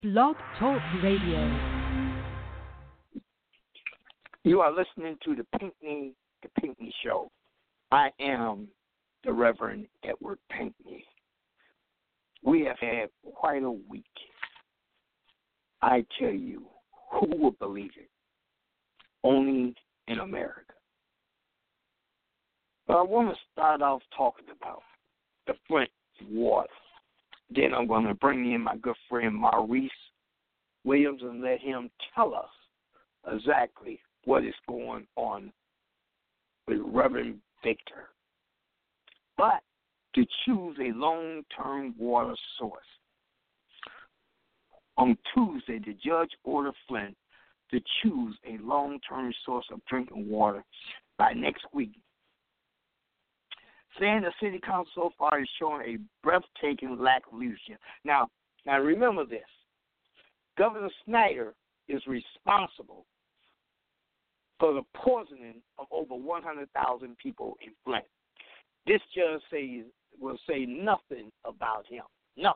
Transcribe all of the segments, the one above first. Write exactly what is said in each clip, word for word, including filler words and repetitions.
Blog Talk Radio. You are listening to the Pinkney, the Pinkney Show. I am the Reverend Edward Pinkney. We have had quite a week. I tell you, who will believe it? Only in America. But I want to start off talking about the Flint water. Then I'm going to bring in my good friend Maurice Williams and let him tell us exactly what is going on with Reverend Victor. But to choose a long-term water source. On Tuesday, the judge ordered Flint to choose a long-term source of drinking water by next week, saying the city council so far is showing a breathtaking lack of leadership. Now, now remember this. Governor Snyder is responsible for the poisoning of over one hundred thousand people in Flint. This judge says, will say nothing about him. Nothing.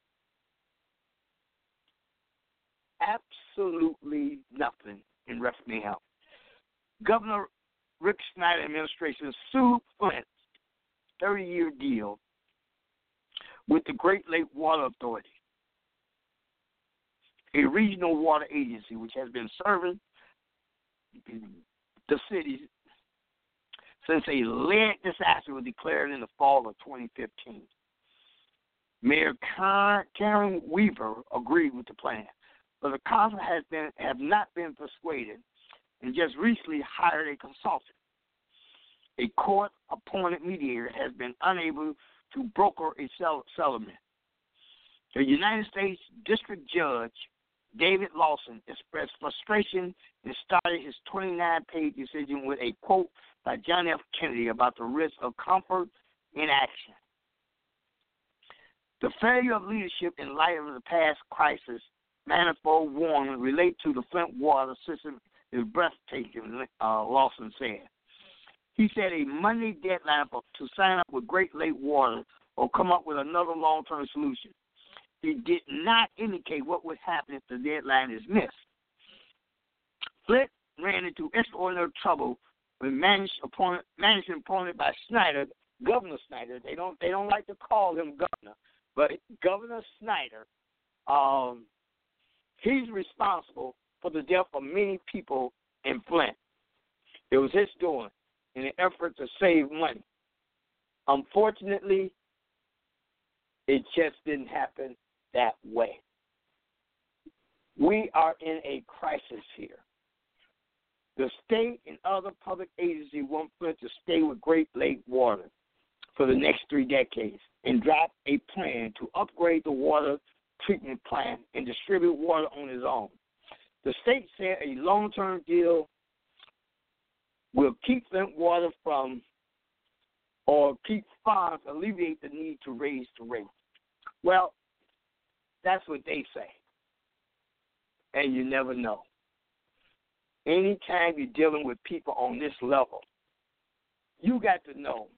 Absolutely nothing in reference to him. Governor Rick Snyder administration sued Flint's thirty-year deal with the Great Lake Water Authority, a regional water agency which has been serving the city since a lead disaster was declared in the fall of twenty fifteen. Mayor Karen Weaver agreed with the plan, but the council has been have not been persuaded and just recently hired a consultant. A court-appointed mediator has been unable to broker a settlement. The United States District Judge David Lawson expressed frustration and started his twenty-nine page decision with a quote by John F. Kennedy about the risk of comfort in action. The failure of leadership in light of the past crisis, manifold warning relate to the Flint water system is breathtaking, uh, Lawson said. He said a Monday deadline for, to sign up with Great Lake Water or come up with another long-term solution. He did not indicate what would happen if the deadline is missed. Flint ran into extraordinary trouble when managed appointed, management appointed by Snyder, Governor Snyder. They don't they don't like to call him governor, but Governor Snyder, um, he's responsible for the death of many people in Flint. It was his doing in an effort to save money. Unfortunately, it just didn't happen that way. We are in a crisis here. The state and other public agencies want Flint to stay with Great Lake Water for the next three decades and drop a plan to upgrade the water treatment plant and distribute water on its own. The state said a long-term deal will keep Flint water from or keep farms alleviate the need to raise the rate. Well, that's what they say. And you never know. Anytime you're dealing with people on this level, you got to know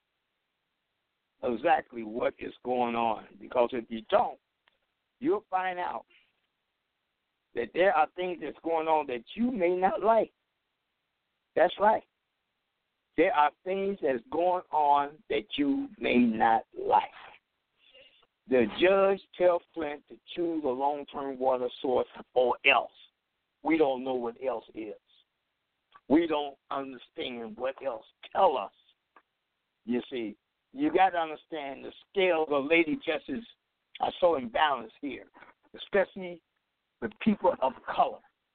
exactly what is going on. Because if you don't, you'll find out that there are things that's going on that you may not like. That's right. There are things that's going on that you may not like. The judge tells Flint to choose a long-term water source or else. We don't know what else is. We don't understand what else. Tell us. You see, you got to understand the scale of Lady Justice are so imbalanced here, especially with people of color.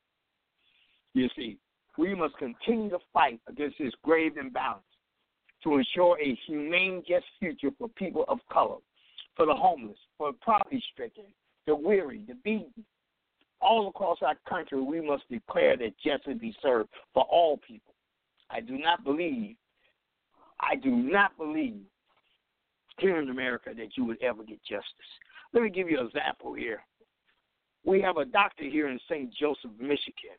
You see, we must continue to fight against this grave imbalance to ensure a humane, just future for people of color, for the homeless, for the poverty-stricken, the weary, the beaten. All across our country, we must declare that justice be served for all people. I do not believe, I do not believe here in America that you would ever get justice. Let me give you an example here. We have a doctor here in Saint Joseph, Michigan.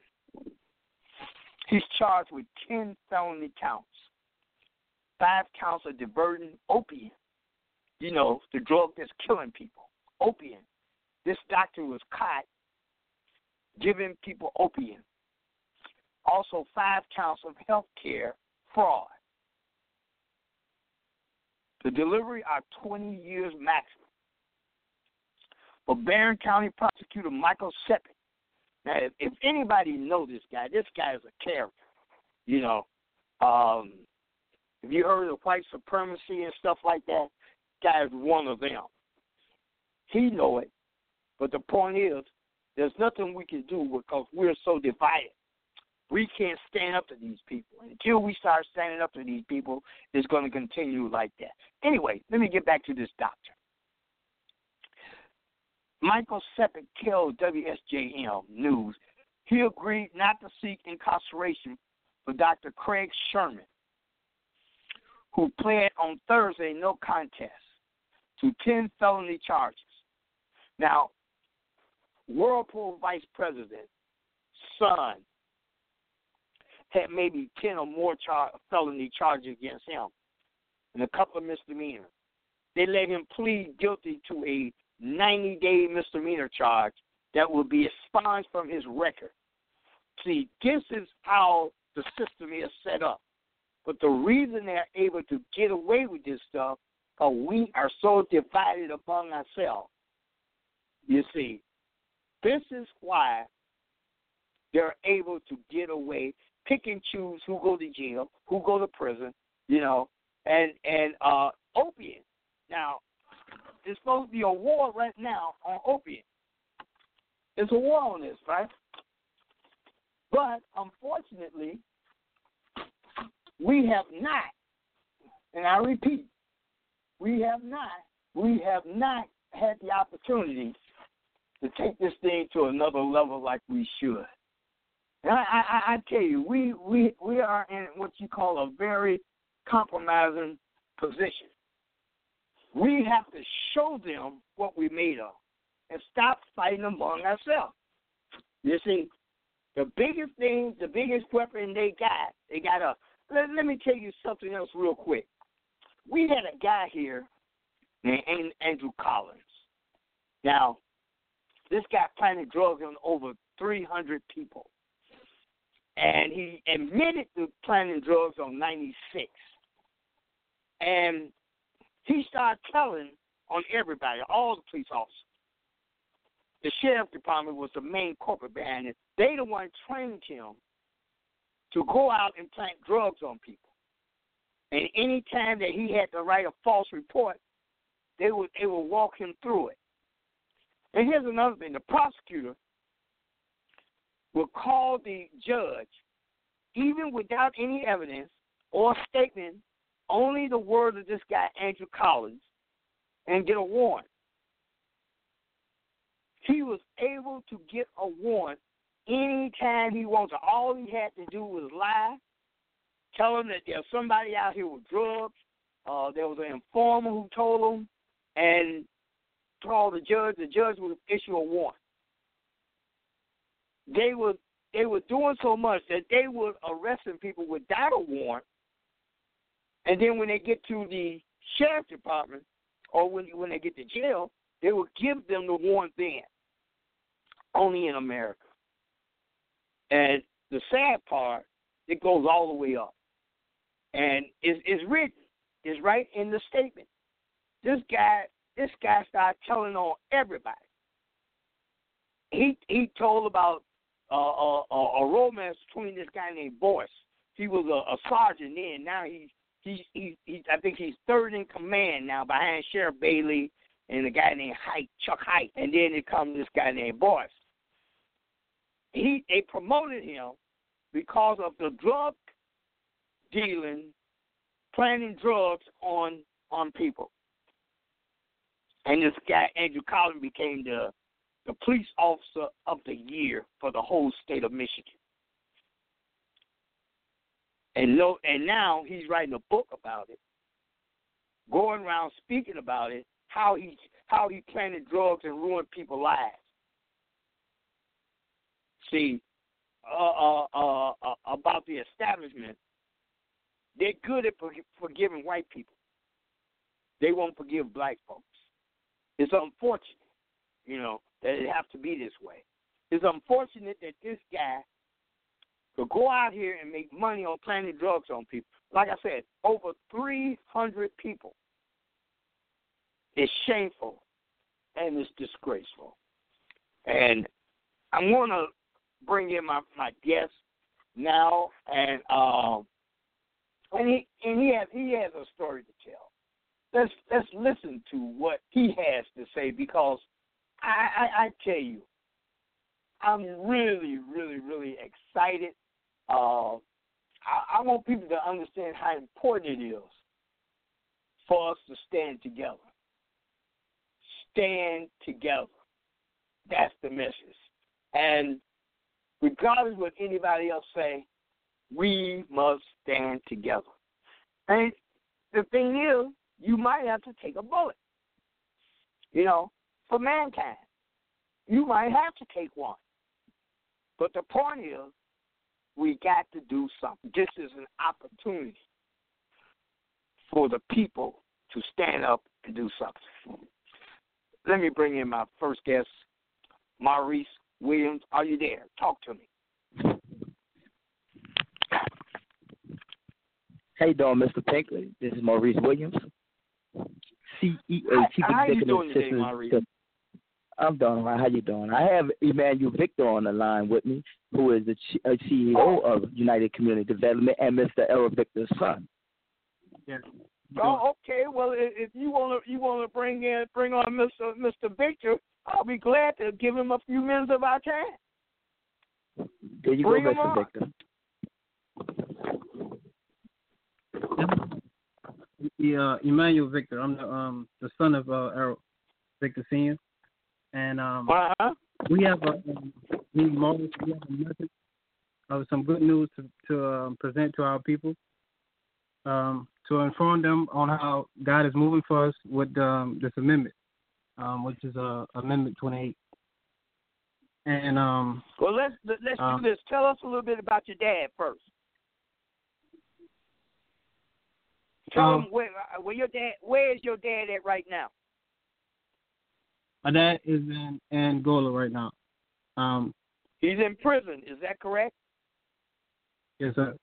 He's charged with ten felony counts. Five counts of diverting opium. You know, the drug that's killing people. Opium. This doctor was caught giving people opium. Also, five counts of health care fraud. The delivery are twenty years maximum. But Barron County Prosecutor Michael Sepik. Now, if, if anybody knows this guy, this guy is a character. You know, um, if you heard of white supremacy and stuff like that, guy is one of them. He know it, but the point is, there's nothing we can do because we're so divided. We can't stand up to these people. Until we start standing up to these people, it's going to continue like that. Anyway, let me get back to this doctor. Michael Sepik told W S J M News he agreed not to seek incarceration for Doctor Craig Sherman, who pled on Thursday no contest to ten felony charges. Now, Whirlpool Vice President's son had maybe ten or more char- felony charges against him and a couple of misdemeanors. They let him plead guilty to a ninety-day misdemeanor charge that will be expunged from his record. See, this is how the system is set up. But the reason they're able to get away with this stuff is we are so divided among ourselves. You see, this is why they're able to get away, pick and choose who go to jail, who go to prison, you know, and, and uh, opium. Now, there's supposed to be a war right now on opium. There's a war on this, right? But, unfortunately, we have not, and I repeat, we have not, we have not had the opportunity to take this thing to another level like we should. And I, I, I tell you, we, we, we are in what you call a very compromising position. We have to show them what we're made of and stop fighting among ourselves. You see, the biggest thing, the biggest weapon they got, they got a, let, let me tell you something else real quick. We had a guy here named Andrew Collins. Now, this guy planted drugs on over three hundred people. And he admitted to planting drugs on ninety-six. And he started telling on everybody, all the police officers. The sheriff department was the main corporate behind it. They the one trained him to go out and plant drugs on people. And any time that he had to write a false report, they would they would walk him through it. And here's another thing. The prosecutor will call the judge, even without any evidence or statement, only the word of this guy, Andrew Collins, and get a warrant. He was able to get a warrant anytime he wanted. All he had to do was lie, tell him that there's somebody out here with drugs. Uh, there was an informer who told him, and call the judge. The judge would issue a warrant. They were they were doing so much that they were arresting people without a warrant, and then when they get to the sheriff's department or when when they get to jail, they would give them the warrant then. Only in America. And the sad part, it goes all the way up. And it's, it's written. It's right in the statement. This guy, this guy started telling on everybody. He he told about uh, a, a, a romance between this guy named Boyce. He was a, a sergeant then. Now he's he's he, he I think he's third in command now behind Sheriff Bailey and a guy named Hite, Chuck Hite. And then it comes this guy named Boyce. He they promoted him because of the drug dealing, planting drugs on on people. And this guy, Andrew Collins, became the the police officer of the year for the whole state of Michigan. And no, and now he's writing a book about it, going around speaking about it, how he how he planted drugs and ruined people's lives. See, uh, uh, uh, uh, about the establishment, they're good at forgiving white people. They won't forgive black folks. It's unfortunate, you know, that it have to be this way. It's unfortunate that this guy could go out here and make money on planting drugs on people. Like I said, over three hundred people. It's shameful and it's disgraceful. And I'm going to bring in my, my guest now, and um, and he and he has he has a story to tell. Let's let's listen to what he has to say, because I, I, I tell you, I'm really, really, really excited. Uh, I, I want people to understand how important it is for us to stand together. Stand together. That's the message. And regardless of what anybody else say, we must stand together. And the thing is, you might have to take a bullet, you know, for mankind. You might have to take one. But the point is, we got to do something. This is an opportunity for the people to stand up and do something. Let me bring in my first guest, Maurice Williams. Are you there? Talk to me. How you doing, Mister Pinkley? This is Maurice Williams, C E O, Chief How Executive you doing today, Assistant. Maurice? I'm doing all right. How you doing? I have Emmanuel Victor on the line with me, who is the C E O of United Community Development, and Mister Errol Victor's son. Yeah. Oh, okay. Well, if you want to, you want to bring in, bring on Mister Mister Victor, I'll be glad to give him a few minutes of our time. There you bring go, Mister Victor. The uh, Emmanuel Victor. I'm the um the son of uh, Errol Victor Senior And um, uh-huh. we have a um, we have a message of some good news to to um, present to our people, um, to inform them on how God is moving for us with um, this amendment, um, which is uh, Amendment twenty-eight. And um, well, let's let's uh, do this. Tell us a little bit about your dad first. Tell um, him where where your dad where is your dad at right now? My dad is in Angola right now. Um, He's in prison. Is that correct? Yes, sir.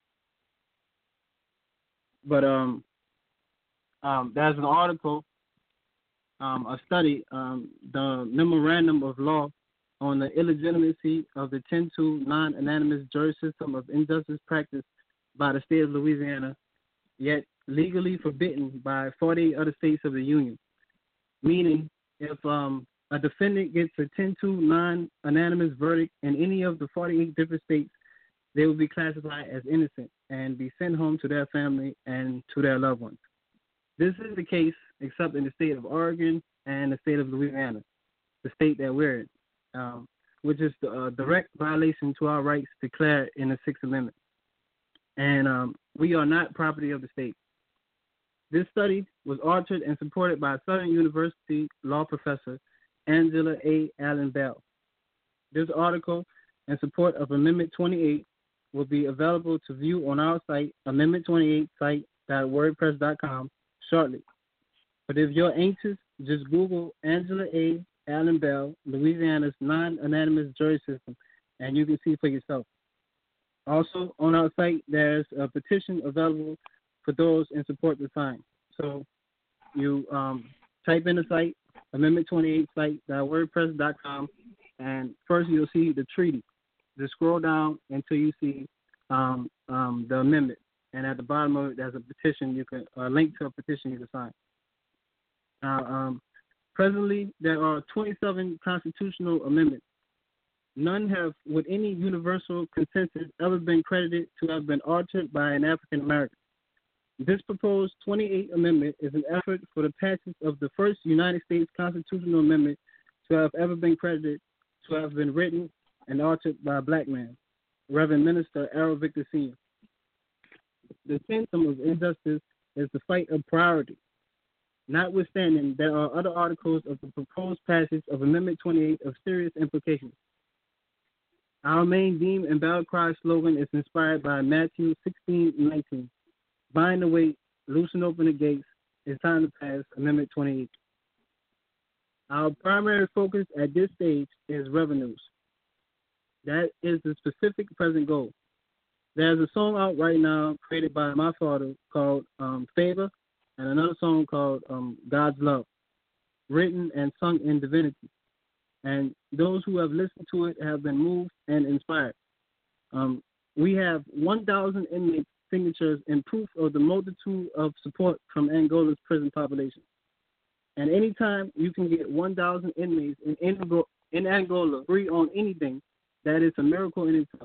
But um, um, there's an article, um, a study, um, the Memorandum of Law on the illegitimacy of the ten two non-anonymous jury system of injustice practiced by the state of Louisiana, yet legally forbidden by forty-eight other states of the Union. Meaning, if um, a defendant gets a ten two non-anonymous verdict in any of the forty-eight different states, they will be classified as innocent and be sent home to their family and to their loved ones. This is the case except in the state of Oregon and the state of Louisiana, the state that we're in, um, which is a uh, direct violation to our rights declared in the Sixth Amendment. And um, we are not property of the state. This study was authored and supported by Southern University law professor Angela A. Allen Bell. This article in support of Amendment twenty-eight will be available to view on our site, amendment twenty-eight site dot wordpress dot com, shortly. But if you're anxious, just Google Angela A. Allen Bell, Louisiana's non-anonymous jury system, and you can see for yourself. Also, on our site, there's a petition available for those in support to sign. So you um, type in the site, amendment twenty-eight site dot wordpress dot com, and first you'll see the treaty. Just scroll down until you see um, um, the amendment, and at the bottom of it, there's a petition. You can a link to a petition you can sign. Now, um, presently, there are twenty-seven constitutional amendments. None have, with any universal consensus, ever been credited to have been altered by an African American. This proposed twenty-eighth Amendment is an effort for the passage of the first United States constitutional amendment to have ever been credited to have been written and altered by a black man, Reverend Minister Errol Victor Senior The symptom of injustice is the fight of priority. Notwithstanding, there are other articles of the proposed passage of Amendment twenty-eight of serious implications. Our main theme and battle cry slogan is inspired by Matthew sixteen nineteen. Bind the weight, loosen open the gates. It's time to pass Amendment twenty-eight. Our primary focus at this stage is revenues. That is the specific present goal. There's a song out right now created by my father called um, Favor, and another song called um, God's Love, written and sung in divinity. And those who have listened to it have been moved and inspired. Um, we have one thousand inmate signatures in proof of the multitude of support from Angola's prison population. And anytime you can get one thousand inmates in, Angola, in Angola agree on anything, that is a miracle in itself.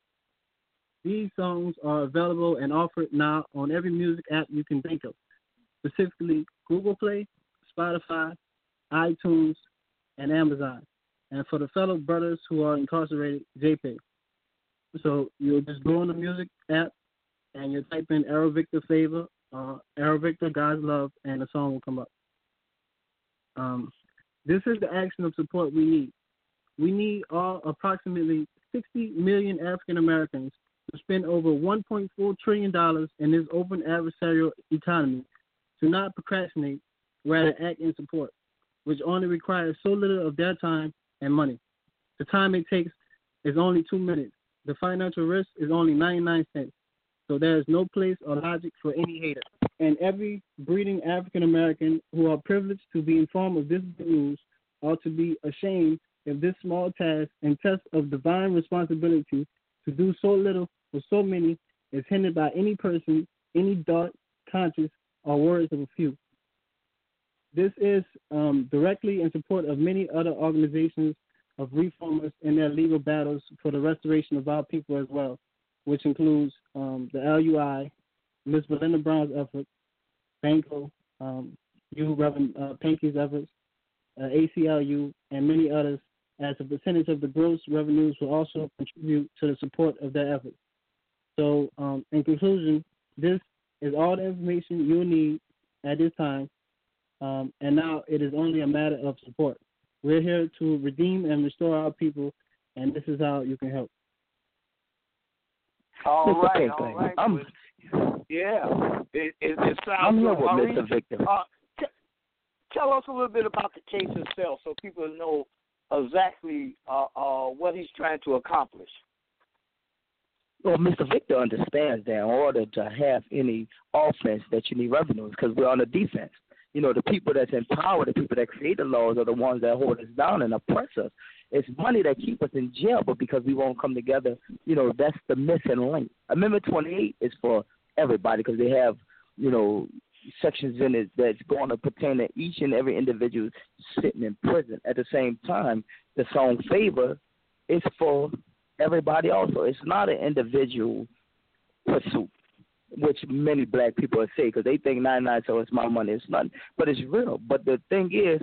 These songs are available and offered now on every music app you can think of, specifically Google Play, Spotify, iTunes, and Amazon. And for the fellow brothers who are incarcerated, J-Pay. So you'll just go on the music app and you type in Arrow Victor Favor, uh, Arrow Victor God's Love, and the song will come up. Um, this is the action of support we need. We need all approximately sixty million African Americans to spend over one point four trillion dollars in this open adversarial economy to not procrastinate, rather act in support, which only requires so little of their time and money. The time it takes is only two minutes. The financial risk is only ninety-nine cents. So there is no place or logic for any hater. And every breeding African American who are privileged to be informed of this good news ought to be ashamed if this small task and test of divine responsibility to do so little for so many is hindered by any person, any dark, conscious, or words of a few. This is um, directly in support of many other organizations of reformers in their legal battles for the restoration of our people as well, which includes um, the L U I, Miz Belinda Brown's effort, Banco, um, you, Reverend uh, Pinky's efforts, uh, A C L U, and many others, as a percentage of the gross revenues will also contribute to the support of their efforts. So, um, in conclusion, this is all the information you'll need at this time, um, and now it is only a matter of support. We're here to redeem and restore our people, and this is how you can help. All Mister right, Pinkley, all right. I'm, yeah, it, it, it sounds I'm here good. with Maurice, Mister Victor. Uh, t- tell us a little bit about the case itself so people know exactly uh, uh, what he's trying to accomplish. Well, Mister Victor understands that in order to have any offense that you need revenues because we're on the defense. You know, the people that's in power, the people that create the laws are the ones that hold us down and oppress us. It's money that keep us in jail, but because we won't come together, you know, that's the missing link. Amendment twenty-eight is for everybody because they have, you know, sections in it that's going to pertain to each and every individual sitting in prison. At the same time, the song Favor is for everybody also. It's not an individual pursuit, which many black people say because they think ninety-nine, so it's my money. It's nothing, but it's real. But the thing is,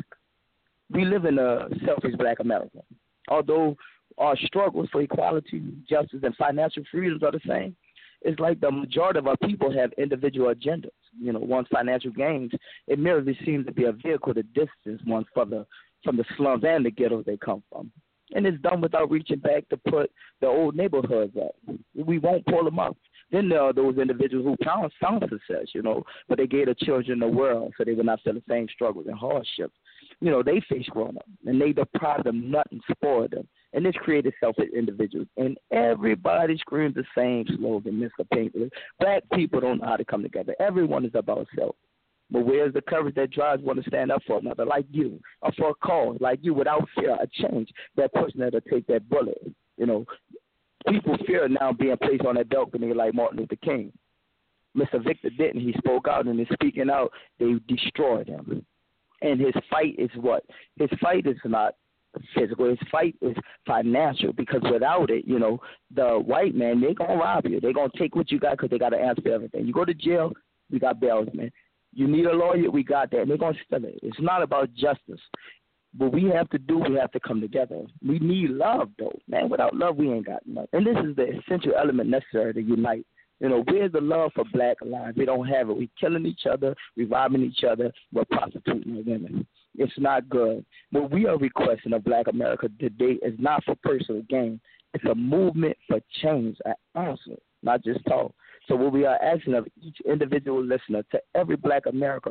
we live in a selfish black America. Although our struggles for equality, justice, and financial freedoms are the same, it's like the majority of our people have individual agendas. You know, one's financial gains, it merely seems to be a vehicle to distance one from the, from the slums and the ghettos they come from. And it's done without reaching back to put the old neighborhoods up. We won't pull them up. Then there are those individuals who found, found success, you know, but they gave the children the world so they would not feel the same struggles and hardships. You know, they face growing up, and they deprived them nothing, spoiled them. And this created selfish individuals. And everybody screams the same slogan, Mister Pinkley. Black people don't know how to come together. Everyone is about self. But where's the courage that drives one to stand up for another, like you, or for a cause, like you, without fear of change, that person that'll take that bullet, you know. People fear now being placed on that balcony like Martin Luther King. Mister Victor didn't. He spoke out, and in speaking out, they destroyed him. And his fight is what? His fight is not physical. His fight is financial because without it, you know, the white man, they're going to rob you. They're going to take what you got because they got to answer for everything. You go to jail, we got bails, man. You need a lawyer, we got that. And they're going to steal it. It's not about justice. What we have to do, we have to come together. We need love, though. Man, without love, we ain't got nothing. And this is the essential element necessary to unite. You know, where's the love for black lives? We don't have it. We're killing each other. We're robbing each other. We're prostituting the women. It's not good. What we are requesting of black America today is not for personal gain. It's a movement for change, an answer, not just talk. So what we are asking of each individual listener, to every black America,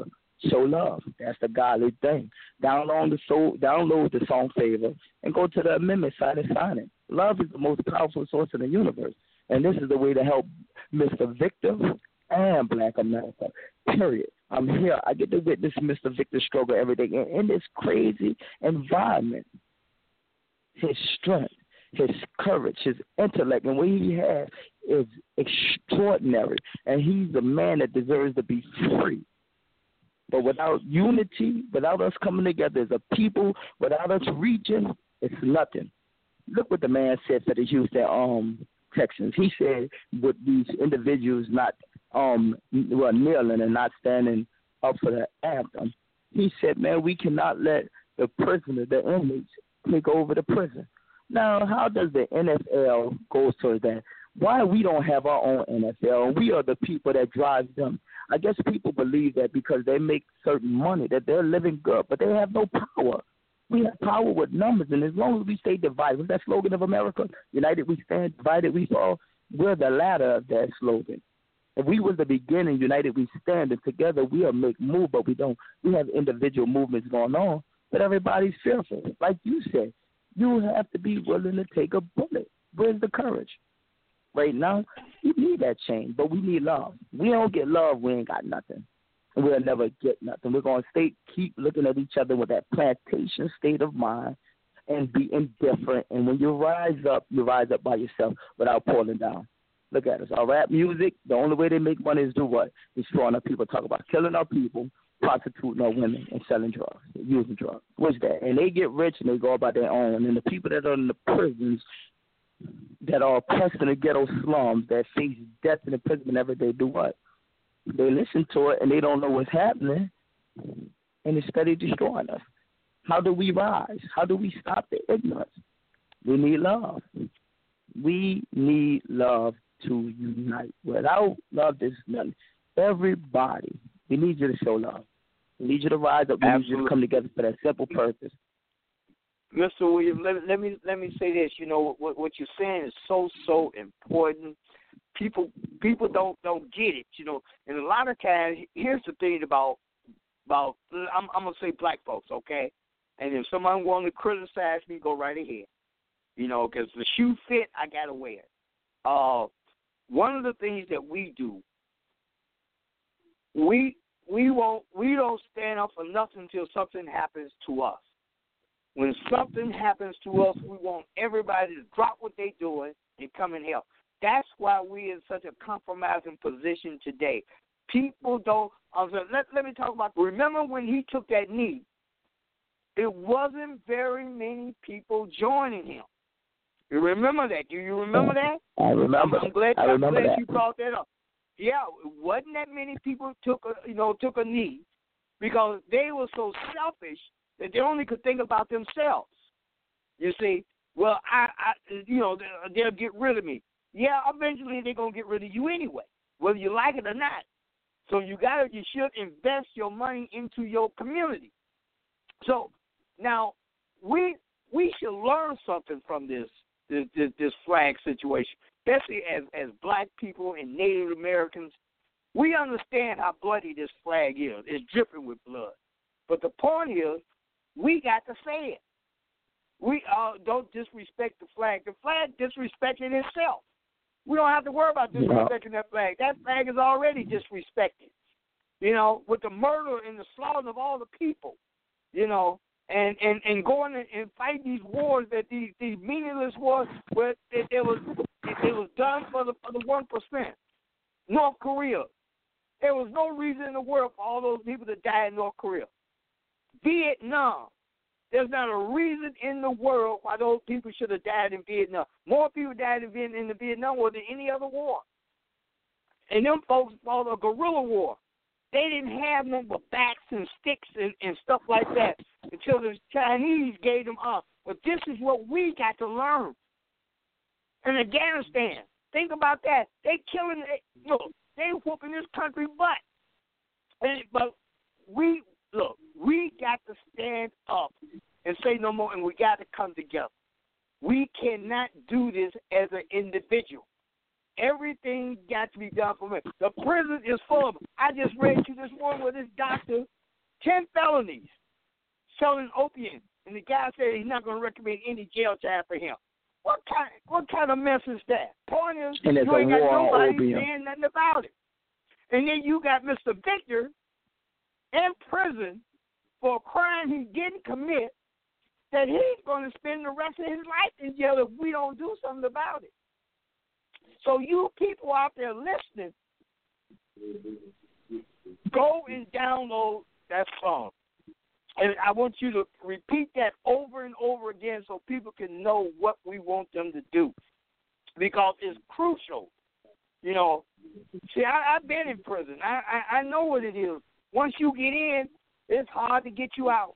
show love. That's the godly thing. Download the soul, download the song Favor and go to the amendment site and sign it. Love is the most powerful source in the universe, and this is the way to help Mister Victor and Black America. Period. I'm here. I get to witness Mister Victor's struggle every day, and in this crazy environment, his strength, his courage, his intellect, and what he has is extraordinary, and he's a man that deserves to be free. But without unity, without us coming together as a people, without us reaching, it's nothing. Look what the man said for the Houston um, Texans. He said with these individuals not um, well, kneeling and not standing up for the anthem, he said, man, we cannot let the prisoner, the inmates, take over the prison. Now, how does the N F L go towards that? Why we don't have our own N F L? We are the people that drive them. I guess people believe that because they make certain money that they're living good, but they have no power. We have power with numbers, and as long as we stay divided, what's that slogan of America? United we stand, divided we fall. We're the latter of that slogan. If we was the beginning, united we stand, and together we'll make move, but we don't. We have individual movements going on, but everybody's fearful. Like you said, you have to be willing to take a bullet. Where's the courage? Right now, we need that change, but we need love. We don't get love, we ain't got nothing. And we'll never get nothing. We're going to stay, keep looking at each other with that plantation state of mind and be indifferent. And when you rise up, you rise up by yourself without pulling down. Look at us. Our rap music, the only way they make money is do what? Destroying our people. Talk about killing our people, prostituting our women, and selling drugs, using drugs. What's that? And they get rich and they go about their own. And the people that are in the prisons that are oppressed in the ghetto slums that face death and imprisonment every day do what? They listen to it and they don't know what's happening, and it's steady destroying us. How do we rise? How do we stop the ignorance? We need love. We need love to unite. Without love, there's nothing. Everybody, we need you to show love. We need you to rise up. We Absolutely. need you to come together for that simple purpose. Mister Williams, let, let me let me say this. You know what what you're saying is so so important. People people don't don't get it. You know, and a lot of times, here's the thing about about I'm I'm gonna say black folks, okay? And if someone want to criticize me, go right ahead. You know, because the shoe fit, I gotta wear it. Uh, one of the things that we do, we we won't we don't stand up for nothing until something happens to us. When something happens to us, we want everybody to drop what they're doing and come and help. That's why we're in such a compromising position today. People don't. Uh, let, let me talk about. Remember when he took that knee? It wasn't very many people joining him. You remember that? Do you remember that? I remember. I'm, I'm glad, I remember I'm glad that. you brought that up. Yeah, it wasn't that many people took a you know took a knee because they were so selfish that they only could think about themselves. You see, well, I, I you know, they'll, they'll get rid of me. Yeah, eventually they're gonna get rid of you anyway, whether you like it or not. So you got to, you should invest your money into your community. So now we we should learn something from this this, this, this flag situation, especially as as black people and Native Americans. We understand how bloody this flag is. It's dripping with blood. But the point is, we got to say it. We uh, don't disrespect the flag. The flag disrespected itself. We don't have to worry about disrespecting that flag. That flag is already disrespected, you know, with the murder and the slaughter of all the people, you know, and, and, and going and, and fight these wars, that these, these meaningless wars where it, it was it, it was done for the for the one percent. North Korea, there was no reason in the world for all those people to die in North Korea. Vietnam, there's not a reason in the world why those people should have died in Vietnam. More people died in, Vietnam, in the Vietnam War than any other war. And them folks fought a guerrilla war. They didn't have no but bats and sticks and, and stuff like that until the Chinese gave them up. But this is what we got to learn. In Afghanistan, think about that. They killing, look, they whooping this country butt. And, but we, look, we got to stand up and say no more, and we got to come together. We cannot do this as an individual. Everything got to be done for me. The prison is full of them. I just read you this one where this doctor ten felonies, selling opium, and the guy said he's not going to recommend any jail time for him. What kind? What kind of mess is that? Point is, and you ain't a got war nobody opium. saying nothing about it. And then you got Mister Victor in prison for a crime he didn't commit, that he's going to spend the rest of his life in jail if we don't do something about it. So you people out there listening, go and download that song. And I want you to repeat that over and over again so people can know what we want them to do, because it's crucial. You know, see, I, I've been in prison. I, I, I know what it is. Once you get in, it's hard to get you out.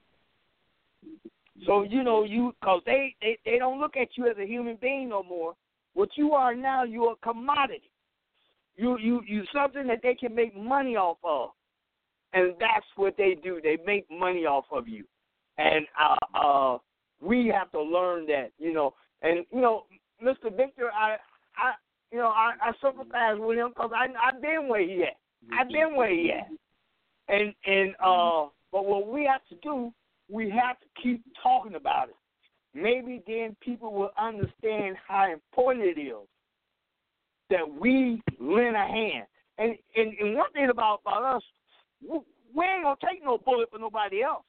So, you know, you because they, they, they don't look at you as a human being no more. What you are now, you're a commodity. You you you something that they can make money off of. And that's what they do. They make money off of you. And uh, uh, we have to learn that, you know. And, you know, Mister Victor, I, I you know, I, I sympathize with him because I've been where he at. I've been where he at. And, and uh, but what we have to do, we have to keep talking about it. Maybe then people will understand how important it is that we lend a hand. And, and, and one thing about, about us, we ain't gonna take no bullet for nobody else,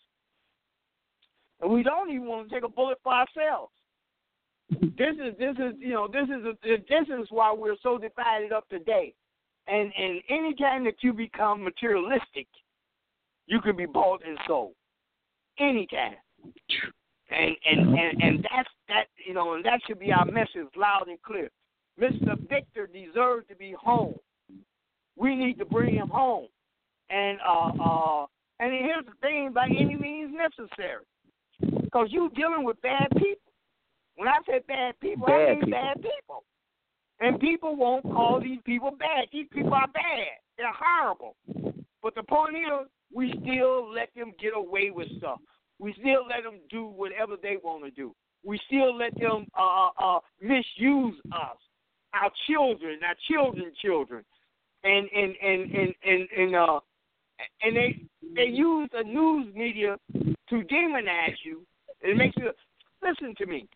and we don't even want to take a bullet for ourselves. This is this is you know this is a, this is why we're so divided up today. And and any time that you become materialistic, you can be bought and sold. Anytime. And and, and and that's that you know and that should be our message loud and clear. Mister Victor deserves to be home. We need to bring him home. And uh, uh, and here's the thing: by any means necessary, because you're dealing with bad people. When I say bad people, bad I mean people. bad people. And people won't call these people bad. These people are bad. They're horrible. But the point is, we still let them get away with stuff. We still let them do whatever they want to do. We still let them uh, uh, misuse us, our children, our children's children, and and and and and, and uh. And they they use the news media to demonize you. It makes you listen to me.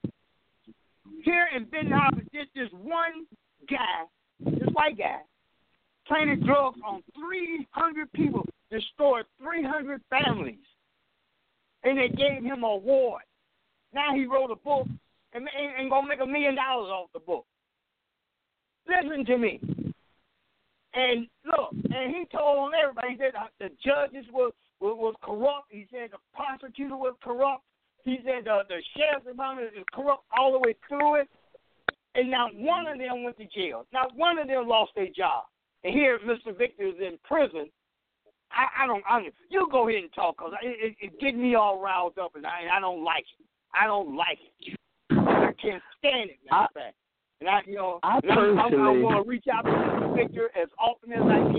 Here in Ben Harbor, there's this one guy, this white guy, planted drugs on three hundred people, destroyed three hundred families, and they gave him an award. Now he wrote a book and, and, and gonna make a million dollars off the book. Listen to me. And look, and he told everybody, he said the judges was, was, was corrupt. He said the prosecutor was corrupt. He said the, the sheriff's department is corrupt all the way through it. And not one of them went to jail. Not one of them lost their job. And here Mister Victor is in prison. I, I don't, I don't, you go ahead and talk, because it, it, it gets me all riled up, and I, I don't like it. I don't like it. I can't stand it, matter of fact. And I, you know, I and I'm, I'm, I'm personally- going to reach out to Mister Victor as often as I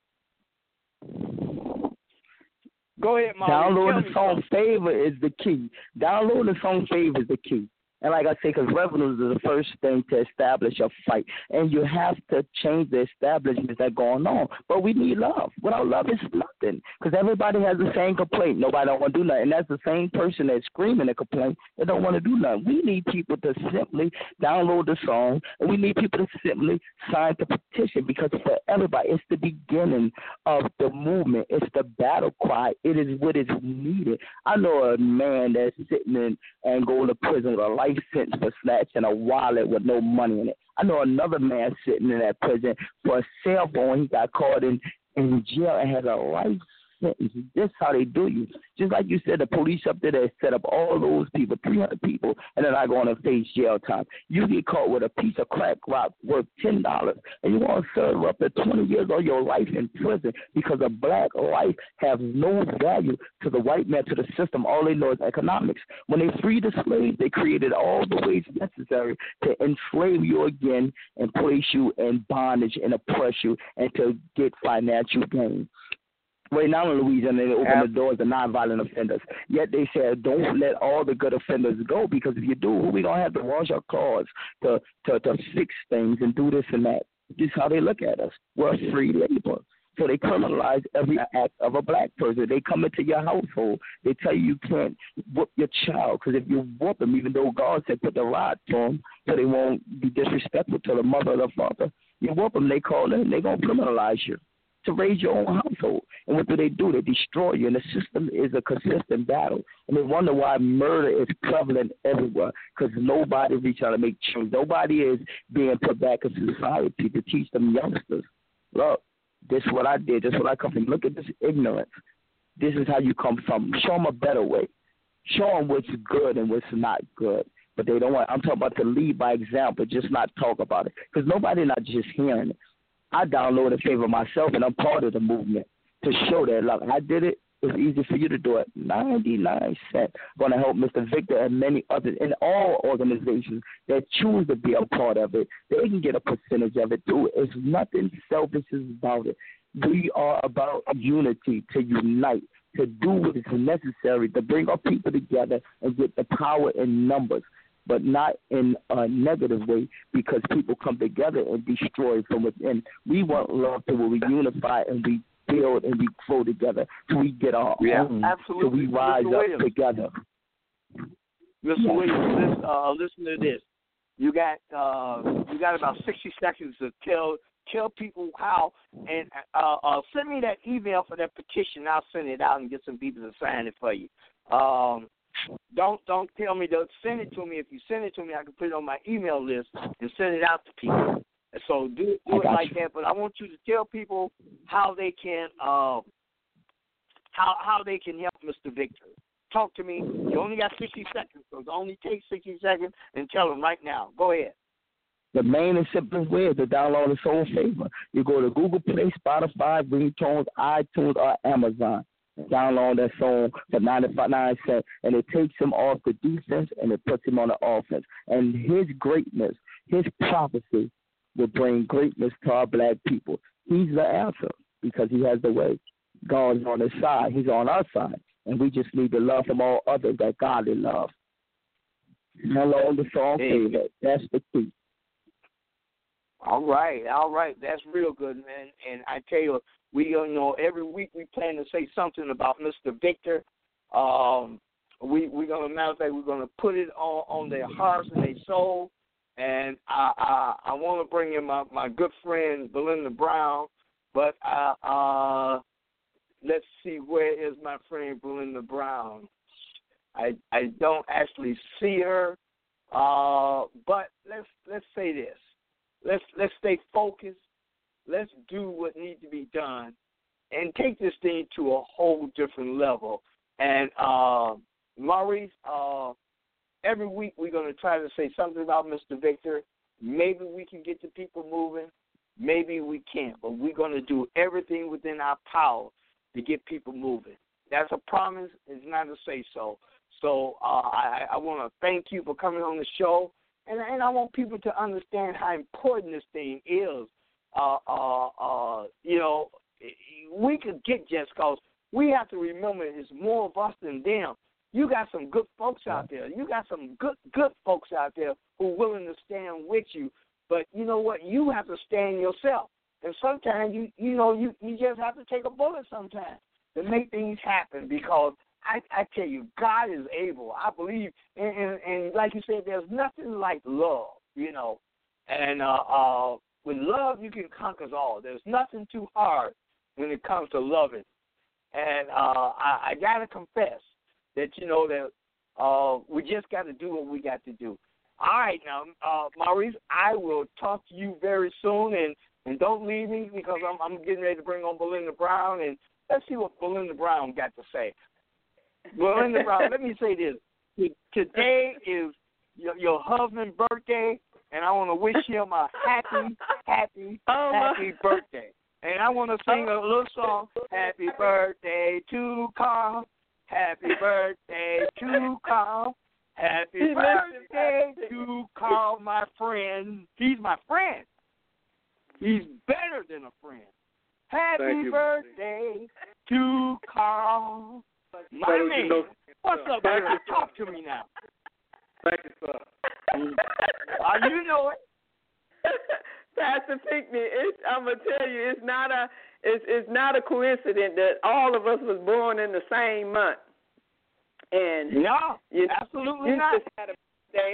can. Go ahead, Mom. Download the song Favor is the key. Download the song Favor is the key. And like I say, because revenues is the first thing to establish a fight. And you have to change the establishments that are going on. But we need love. Without love, it's nothing. Because everybody has the same complaint. Nobody don't want to do nothing. And that's the same person that's screaming a complaint that don't want to do nothing. We need people to simply download the song. And we need people to simply sign the petition. Because for everybody, it's the beginning of the movement. It's the battle cry. It is what is needed. I know a man that's sitting in and going to prison with a life sentence for snatching a wallet with no money in it. I know another man sitting in that prison for a cell phone. He got caught in, in jail and has a life sentence. That's how they do you. Just like you said, the police up there that set up all those people, three hundred people, and they're not going to face jail time. You get caught with a piece of crack rock worth ten dollars, and you want to serve up to twenty years of your life in prison because a black life has no value to the white man, to the system. All they know is economics. When they freed the slaves, they created all the ways necessary to enslave you again and place you in bondage and oppress you and to get financial gain. Right now in Louisiana, they open the doors to nonviolent offenders. Yet they said, don't let all the good offenders go, because if you do, who we going to have to wash our cars to, to, to fix things and do this and that? This is how they look at us. We're free labor. So they criminalize every act of a black person. They come into your household. They tell you you can't whoop your child because if you whoop them, even though God said put the rod to them so they won't be disrespectful to the mother or the father, you whoop them, they call in, they're going to criminalize you to raise your own household. And what do they do? They destroy you. And the system is a consistent battle. And they wonder why murder is prevalent everywhere because nobody reach out to make change. Nobody is being put back into society to teach them youngsters, look, this is what I did. This is what I come from. Look at this ignorance. This is how you come from. Show them a better way. Show them what's good and what's not good. But they don't want. I'm talking about to lead by example, just not talk about it. Because nobody not just hearing it. I downloaded in favor of myself, and I'm part of the movement to show that, look, I did it. It's easy for you to do it. ninety-nine cents going to help Mister Victor and many others in all organizations that choose to be a part of it. They can get a percentage of it, too. It's nothing selfish about it. We are about unity, to unite, to do what is necessary, to bring our people together and get the power in numbers, but not in a negative way because people come together and destroy from within. We want love to where we unify and we build and we grow together so we get our yeah, own, absolutely. so we rise Mister up Williams. together. Mister Yeah. Williams, listen, uh, listen to this. You got uh, you got about sixty seconds to tell tell people how, and uh, uh, send me that email for that petition. I'll send it out and get some people to sign it for you. Um, don't don't tell me to send it to me. If you send it to me, I can put it on my email list and send it out to people. So do, do it like you. that. But I want you to tell people how they can uh, how how they can help Mister Victor. Talk to me. You only got sixty seconds, so only take sixty seconds and tell them right now. Go ahead. The main and simplest way is to download the Soul Favor. You go to Google Play, Spotify, Ringtones, iTunes, or Amazon. Download that song for ninety-nine cents, and it takes him off the defense and it puts him on the offense. And his greatness, his prophecy will bring greatness to our black people. He's the answer because he has the way. God is on his side. He's on our side. And we just need to love from all others that godly love. Hello, the song Favor. That's the key. All right, all right. That's real good, man. And I tell you, we you know every week we plan to say something about Mister Victor. Um, we we're gonna matter of fact we're gonna put it on, on their hearts and their soul. And I I, I want to bring in my, my good friend Belinda Brown, but uh, uh, let's see, where is my friend Belinda Brown? I I don't actually see her, uh, but let's let's say this. Let's let's stay focused. Let's do what needs to be done, and take this thing to a whole different level. And uh, Maurice, uh, every week we're going to try to say something about Mister Victor. Maybe we can get the people moving. Maybe we can't, but we're going to do everything within our power to get people moving. That's a promise. It's not a say so. So uh, I, I want to thank you for coming on the show. And, and I want people to understand how important this thing is. Uh, uh, uh, you know, we could get just cause. We have to remember it's more of us than them. You got some good folks out there. You got some good good folks out there who are willing to stand with you. But you know what? You have to stand yourself. And sometimes, you you know, you, you just have to take a bullet sometimes to make things happen because I, I tell you, God is able. I believe, and, and, and like you said, there's nothing like love, you know. And uh, uh, with love, you can conquer all. There's nothing too hard when it comes to loving. And uh, I, I got to confess that, you know, that uh, we just got to do what we got to do. All right, now, uh, Maurice, I will talk to you very soon, and, and don't leave me because I'm, I'm getting ready to bring on Belinda Brown, and let's see what Belinda Brown got to say. Belinda Brown, let me say this. Today is your, your husband's birthday, and I want to wish him a happy, happy, oh, happy birthday. And I want to sing a little song. Happy birthday to Carl. Happy birthday to Carl. Happy birthday to Carl, my friend. He's my friend. He's better than a friend. Happy birthday to Carl. My so, man, you know, what's up, baby? Talk to me now. Thank you, sir. Uh, you know it. Pastor Pinckney, it's, I'm gonna tell you, it's not a, it's it's not a coincidence that all of us was born in the same month. And no, you, absolutely you not. Just had a birthday.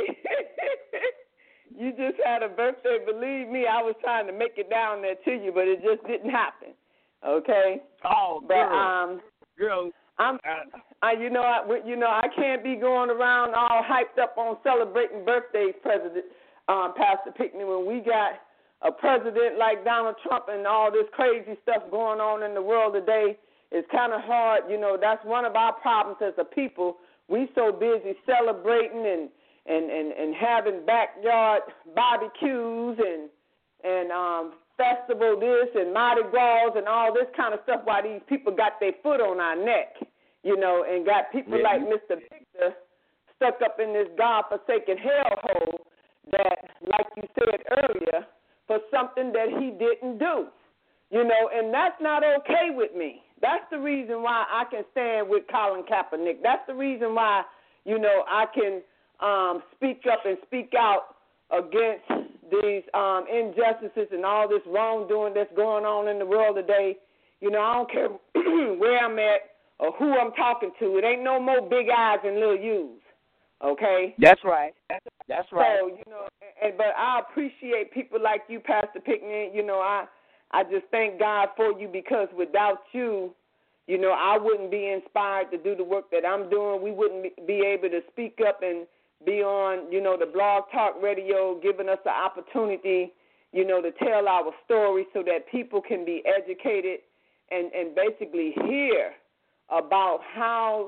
You just had a birthday. Believe me, I was trying to make it down there to you, but it just didn't happen. Okay. Oh, but girl. um, girl. I'm, I, you know, I, you know, I can't be going around all hyped up on celebrating birthdays, President um, Pastor Pickney, when we got a president like Donald Trump and all this crazy stuff going on in the world today. It's kind of hard, you know. That's one of our problems as a people. We so busy celebrating and and, and, and having backyard barbecues and and um, festival this and Mardi Gras and all this kind of stuff while these people got their foot on our neck, you know, and got people yeah. like Mister Victor stuck up in this God-forsaken hellhole that, like you said earlier, for something that he didn't do, you know, and that's not okay with me. That's the reason why I can stand with Colin Kaepernick. That's the reason why, you know, I can um, speak up and speak out against these um, injustices and all this wrongdoing that's going on in the world today. You know, I don't care where I'm at or who I'm talking to. It ain't no more big eyes and little U's, okay? That's right. That's right. So, you know, and, but I appreciate people like you, Pastor Pickney. You know, I I just thank God for you, because without you, you know, I wouldn't be inspired to do the work that I'm doing. We wouldn't be able to speak up and be on, you know, the Blog Talk Radio, giving us the opportunity, you know, to tell our story so that people can be educated and, and basically hear about how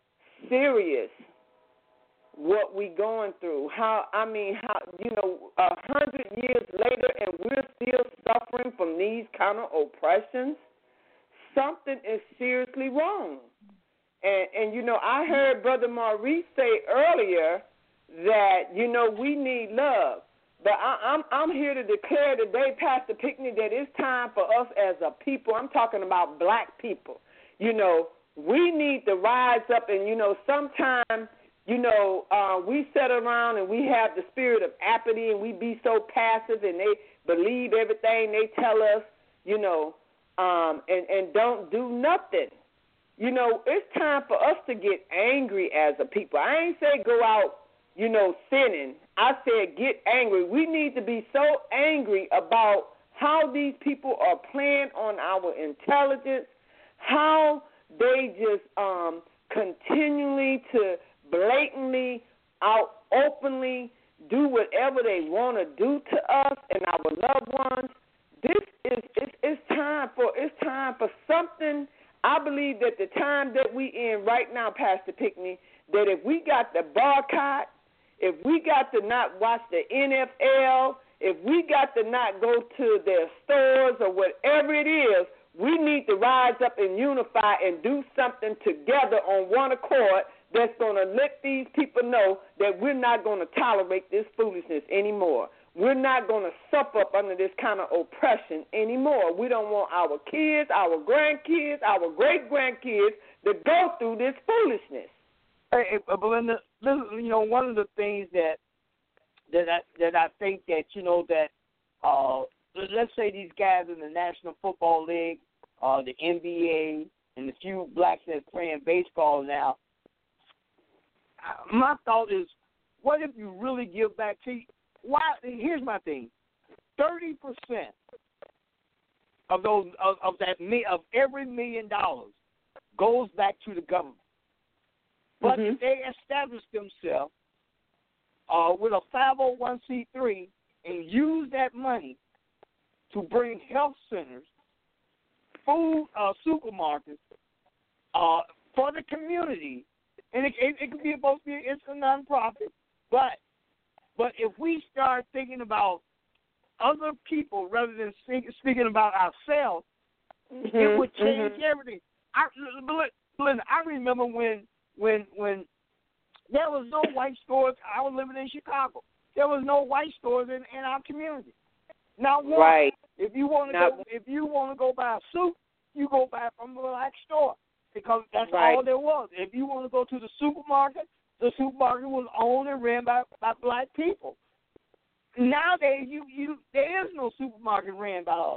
serious what we going through. How, I mean, how, you know, a hundred years later and we're still suffering from these kind of oppressions. Something is seriously wrong. And, and, you know, I heard Brother Maurice say earlier that, you know, we need love. But I, I'm I'm here to declare today, Pastor Pickney, that it's time for us as a people. I'm talking about black people. You know, we need to rise up, and, you know, sometimes, you know, uh, we sit around and we have the spirit of apathy, and we be so passive, and they believe everything they tell us, you know, um, and, and don't do nothing. You know, it's time for us to get angry as a people. I ain't say go out, you know, sinning. I said get angry. We need to be so angry about how these people are playing on our intelligence, how they just um, continually to blatantly, out openly do whatever they want to do to us and our loved ones. This is it's, it's time for it's time for something. I believe that the time that we in right now, Pastor Pickney, that if we got to boycott, if we got to not watch the N F L, if we got to not go to their stores or whatever it is, we need to rise up and unify and do something together on one accord that's going to let these people know that we're not going to tolerate this foolishness anymore. We're not going to suffer up under this kind of oppression anymore. We don't want our kids, our grandkids, our great-grandkids to go through this foolishness. Hey, Belinda, you know, one of the things that that I, that I think that, you know, that uh, let's say these guys in the National Football League, uh, the N B A, and the few blacks that's playing baseball now, my thought is, what if you really give back to – why? Here's my thing. thirty percent of those of, of that of every million dollars goes back to the government. But mm-hmm. they established themselves uh, with a five oh one c three and use that money to bring health centers, food uh, supermarkets uh, for the community. And it, it, it could be both. It's a nonprofit, but but if we start thinking about other people rather than speak, speaking about ourselves, mm-hmm. it would change mm-hmm. everything. I, listen, I remember when when when there was no white stores. I was living in Chicago. There was no white stores in, in our community. Now, one, right. if you want to go, if you want to go buy a suit, you go buy from a black store. Because that's right. all there was. If you want to go to the supermarket, the supermarket was owned and ran by, by black people. Nowadays, you, you there is no supermarket ran by us.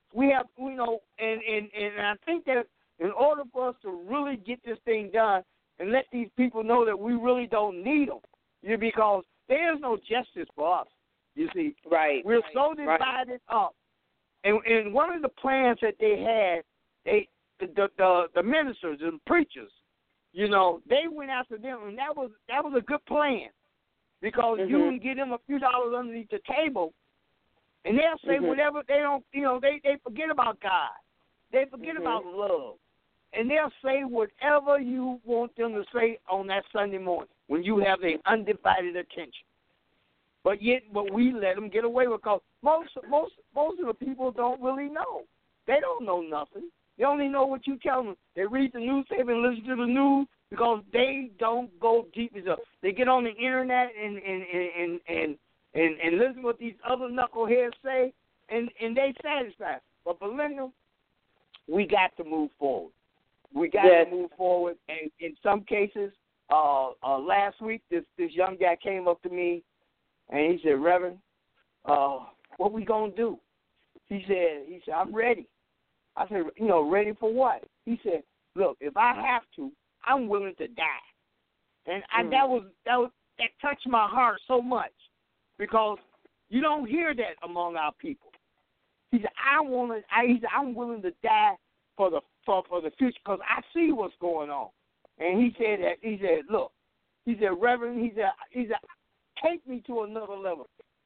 we have, you know, and, and, and I think that in order for us to really get this thing done and let these people know that we really don't need them, you know, because there is no justice for us, you see. Right. We're right, so divided right. up. And, and one of the plans that they had, they the, the the ministers and preachers, you know, they went after them, and that was that was a good plan, because mm-hmm. you can get them a few dollars underneath the table, and they'll say mm-hmm. whatever. They don't, you know, they, they forget about God, they forget mm-hmm. about love, and they'll say whatever you want them to say on that Sunday morning when you have their undivided attention. But yet, but we let them get away with, because most most most of the people don't really know. They don't know nothing. They only know what you tell them. They read the newspaper and listen to the news, because they don't go deep enough. They get on the internet and and and and, and, and listen to what these other knuckleheads say, and, and they satisfied. But Belinda, we got to move forward. We got yes. to move forward. And in some cases, uh, uh, last week, this this young guy came up to me, and he said, Reverend, uh, what we gonna do? He said, he said, I'm ready. I said, you know, ready for what? He said, look, if I have to, I'm willing to die. And I, mm. that was that was that touched my heart so much, because you don't hear that among our people. He said, I want to. I, he said, I'm willing to die for the for, for the future, because I see what's going on. And he said that. He said, look, he said, Reverend, he said, he said, take me to another level.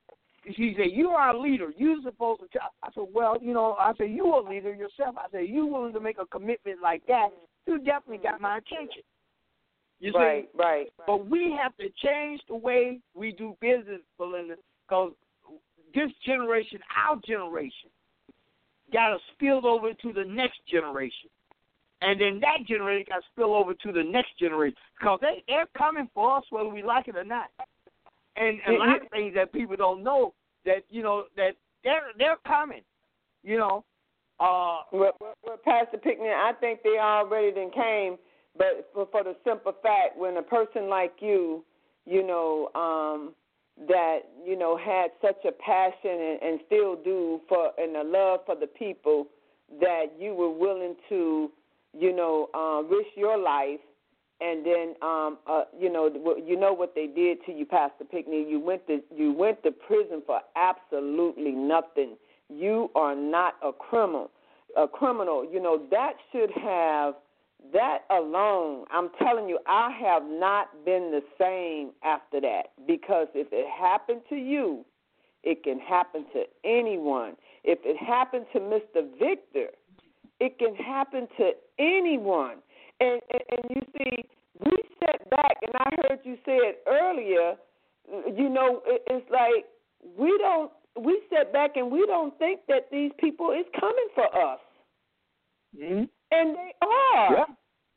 He said, you are a leader. You're supposed to tell. I said, well, you know, I said, you a leader yourself. I said, you willing to make a commitment like that, you definitely got my attention. You right, see? right. But we have to change the way we do business, Belinda, because this generation, our generation, got to spill over to the next generation. And then that generation got to spill over to the next generation, because they, they're coming for us whether we like it or not. And a lot of things that people don't know, that, you know, that they're they're coming, you know. Uh, well, well, well, Pastor Pickney, I think they already then came, but for, for the simple fact, when a person like you, you know, um, that, you know, had such a passion and, and still do for, and a love for the people, that you were willing to, you know, uh, risk your life. And then, um, uh, you know, you know what they did to you, Pastor Pickney. You went to you went to prison for absolutely nothing. You are not a criminal. A criminal. You know, that should have, that alone, I'm telling you, I have not been the same after that. Because if it happened to you, it can happen to anyone. If it happened to Mister Victor, it can happen to anyone. And, and, and you see, we sat back, and I heard you say it earlier, you know, it, it's like we don't, we sat back and we don't think that these people is coming for us. Mm-hmm. And they are. Yeah.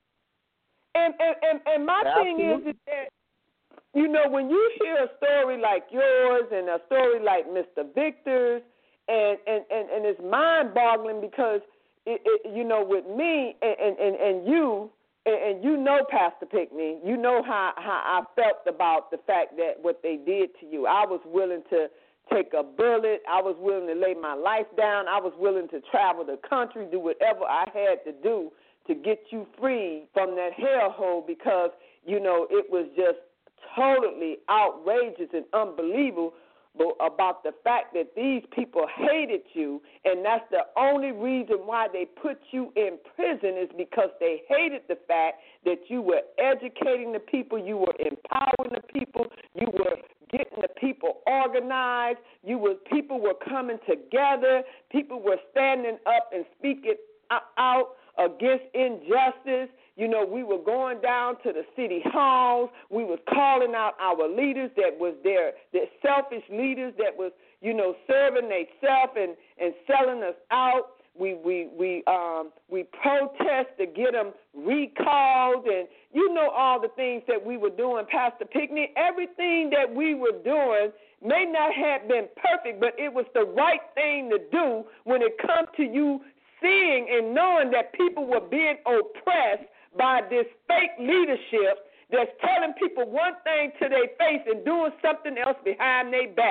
And, and, and, and my Absolutely. thing is, is that, you know, when you hear a story like yours and a story like Mister Victor's, and, and, and, and it's mind-boggling, because It, it, you know, with me and, and, and, and you, and, and you know, Pastor Pickney, you know how, how I felt about the fact that what they did to you. I was willing to take a bullet. I was willing to lay my life down. I was willing to travel the country, do whatever I had to do to get you free from that hellhole, because, you know, it was just totally outrageous and unbelievable about the fact that these people hated you, and that's the only reason why they put you in prison, is because they hated the fact that you were educating the people, you were empowering the people, you were getting the people organized, you were people were coming together, people were standing up and speaking out against injustice. You know, we were going down to the city halls. We was calling out our leaders that was there, the selfish leaders that was, you know, serving they self and, and selling us out. We we we um we protest to get them recalled, and you know all the things that we were doing, Pastor Pickney. Everything that we were doing may not have been perfect, but it was the right thing to do when it comes to you seeing and knowing that people were being oppressed by this fake leadership that's telling people one thing to their face and doing something else behind their back.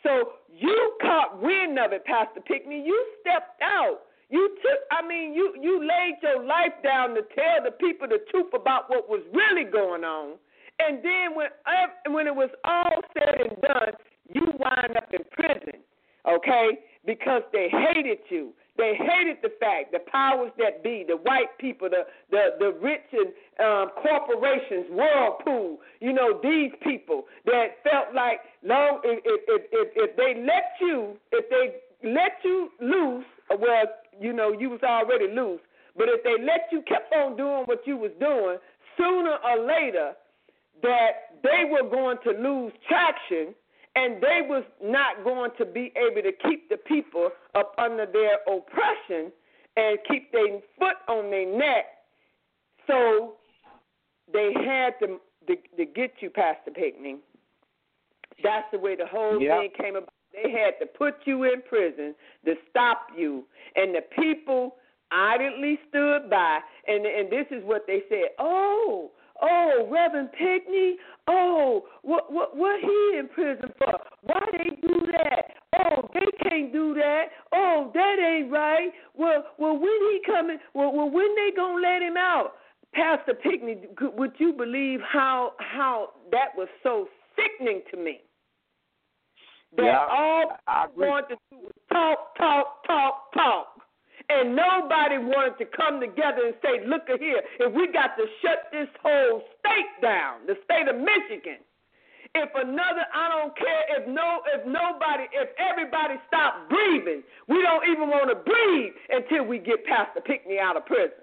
So you caught wind of it, Pastor Pickney. You stepped out. You took, I mean, you, you laid your life down to tell the people the truth about what was really going on. And then when when it was all said and done, you wind up in prison, okay, because they hated you. They hated the fact, the powers that be, the white people, the the, the rich and um, corporations, Whirlpool, you know, these people that felt like, no, if, if, if, if they let you, if they let you loose, well, you know, you was already loose, but if they let you kept on doing what you was doing, sooner or later, that they were going to lose traction, and they was not going to be able to keep the people up under their oppression and keep their foot on their neck. So they had to, to, to get you, Pastor Pickney. That's the way the whole yep. thing came about. They had to put you in prison to stop you. And the people idly stood by, and, and this is what they said, oh, Oh, Reverend Pickney, oh, what what what he in prison for? Why they do that? Oh, they can't do that. Oh, that ain't right. Well, well, when he coming? Well, well, when they gonna let him out? Pastor Pickney, would you believe how how that was so sickening to me? That yeah, all I wanted to do was talk, talk, talk, talk. And nobody wanted to come together and say, look at here, if we got to shut this whole state down, the state of Michigan, if another, I don't care if no, if nobody, if everybody stop breathing, we don't even want to breathe until we get Pastor Pickney out of prison.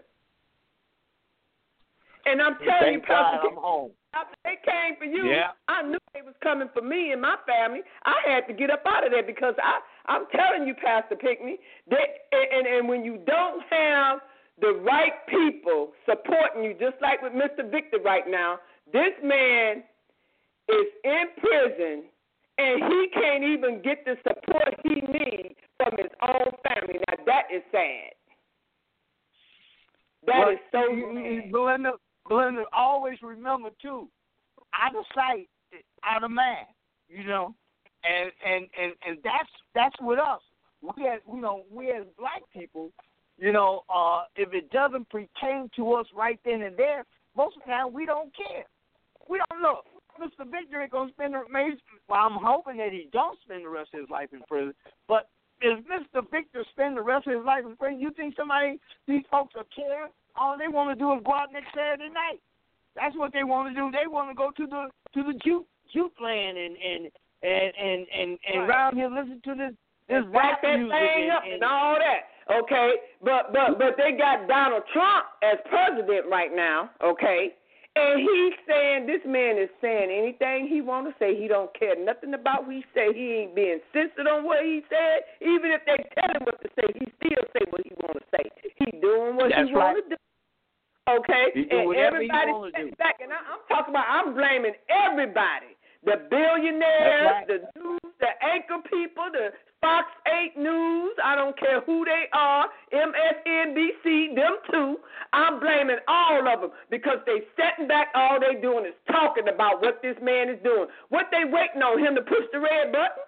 And I'm telling you, Pastor Pickney, after they came for you, yeah. I knew they was coming for me and my family. I had to get up out of there because I, I'm telling you, Pastor Pickney, that, and, and when you don't have the right people supporting you, just like with Mister Victor right now, this man is in prison and he can't even get the support he needs from his own family. Now, that is sad. That well, is so sad. Belinda, Belinda, always remember, too, out of sight, out of mind, you know. And, and, and, and that's that's with us. We as you know, we as black people, you know, uh, if it doesn't pertain to us right then and there, most of the time we don't care. We don't look. Mister Victor ain't gonna spend the maybe, well, I'm hoping that he don't spend the rest of his life in prison. But if Mister Victor spend the rest of his life in prison, you think somebody, these folks will care? All they want to do is go out next Saturday night. That's what they want to do. They want to go to the to the juke juke land and and and and and, and right. around here listen to this this rap rap that music thing and, up and, and all that. Okay, but but but they got Donald Trump as president right now. Okay, and he's saying this man is saying anything he want to say. He don't care nothing about what he say. He ain't being censored on what he said. Even if they tell him what to say, he still say what he want to say. He doing what That's he right. want to do. Okay, and everybody steps back, and I, I'm talking about, I'm blaming everybody. The billionaires, right. the news, the anchor people, the Fox eight News, I don't care who they are, M S N B C, them two, I'm blaming all of them because they sitting back, all they doing is talking about what this man is doing. What they waiting on, him to push the red button?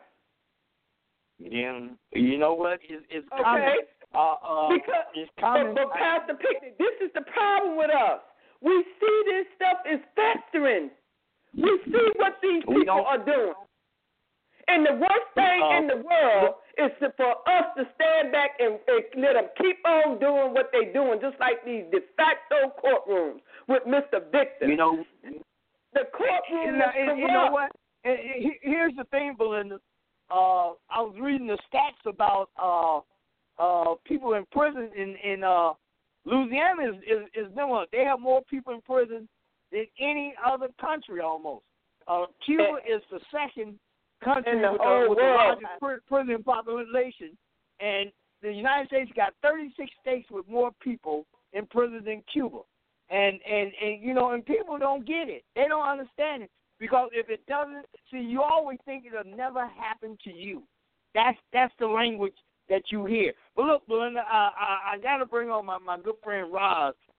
Yeah, you know what? It's, it's okay. coming. Uh, uh, because, it's coming. But, but Pastor Pickney, this is the problem with us. We see this stuff is festering. We see what these people are doing. And the worst thing uh, in the world is to, for us to stand back and, and let them keep on doing what they're doing, just like these de facto courtrooms with Mister Victor. You know, the courtroom you know, is corrupt. You know what? Here's the thing, Belinda. Uh, I was reading the stats about uh, uh, people in prison in in uh, Louisiana is is, is number. They have more people in prison than any other country almost. Uh, Cuba is the second country in the with, whole the, with the world. largest prison population, and the United States got thirty-six states with more people in prison than Cuba. And, and, and you know, and people don't get it. They don't understand it. Because if it doesn't, see, you always think it'll never happen to you. That's that's the language that you hear. But look, Belinda, I, I, I got to bring on my, my good friend Roz.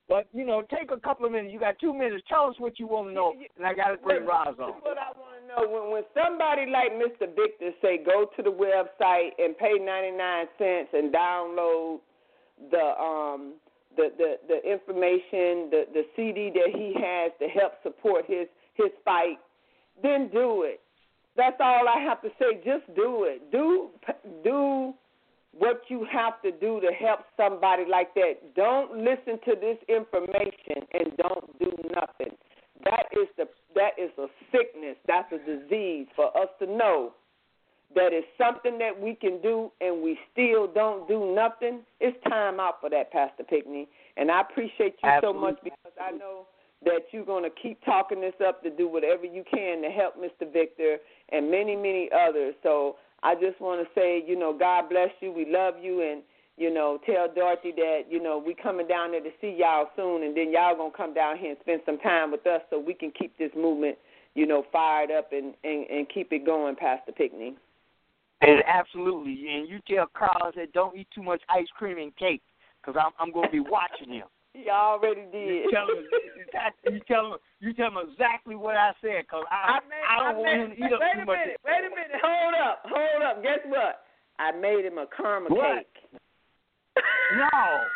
But, you know, take a couple of minutes. You got two minutes. Tell us what you want to know, and I got to bring Roz on. That's what I want to know. When, when somebody like Mister Victor say go to the website and pay ninety-nine cents and download the um the, the, the information, the, the C D that he has to help support his, his fight, then do it. That's all I have to say. Just do it. Do do what you have to do to help somebody like that. Don't listen to this information and don't do nothing. That is the that is a sickness. That's a disease. For us to know that it's something that we can do and we still don't do nothing, it's time out for that, Pastor Pickney. And I appreciate you Absolutely. so much because I know that you're going to keep talking this up to do whatever you can to help Mister Victor and many, many others. So I just want to say, you know, God bless you. We love you. And, you know, tell Dorothy that, you know, we coming down there to see y'all soon. And then y'all going to come down here and spend some time with us so we can keep this movement, you know, fired up and, and, and keep it going, Pastor Pickney. And absolutely. And you tell Carl that don't eat too much ice cream and cake because I'm, I'm going to be watching him. He already did. You tell him, you tell him, you tell him exactly what I said, because I, I, made, I don't I want made, him to eat up wait too a much. Minute, wait a minute, hold up, hold up. Guess what? I made him a caramel what? cake. No.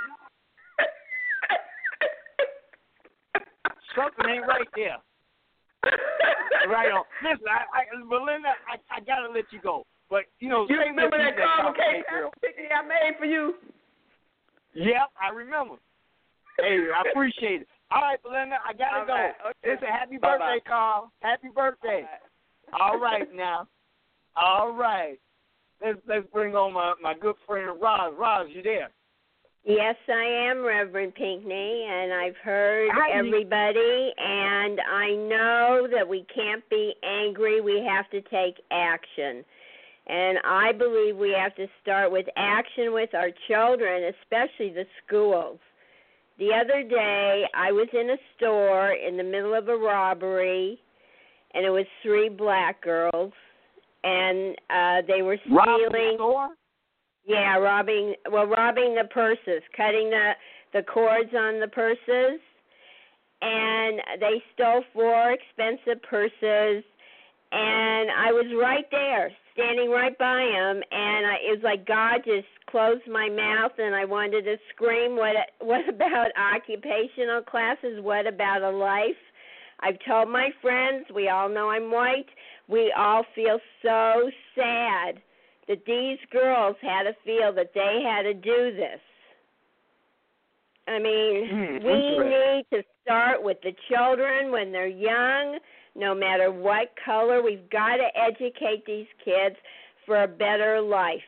Something ain't right there. Right on. Listen, I, I, Melinda, I, I got to let you go. But, you know, you remember that caramel cake, cake I made for you? Yep, I remember. Hey, I appreciate it. All right, Belinda, I got to go. Right, okay. It's a happy Bye-bye. birthday, Carl. Happy birthday. All right. All right now. All right. Let's, let's bring on my, my good friend, Roz. Roz, you there? Yes, I am, Reverend Pinckney, and I've heard Hi. everybody, and I know that we can't be angry. We have to take action. And I believe we have to start with action with our children, especially the schools. The other day, I was in a store in the middle of a robbery, and it was three black girls, and uh, they were stealing. Robbing the store? Yeah, robbing. Well, robbing the purses, cutting the the cords on the purses, and they stole four expensive purses. And I was right there, standing right by him, and I, it was like God just closed my mouth, and I wanted to scream, what What about occupational classes? What about a life? I've told my friends, we all know I'm white, we all feel so sad that these girls had to feel that they had to do this. I mean, mm, we need to start with the children when they're young, no matter what color. We've got to educate these kids for a better life.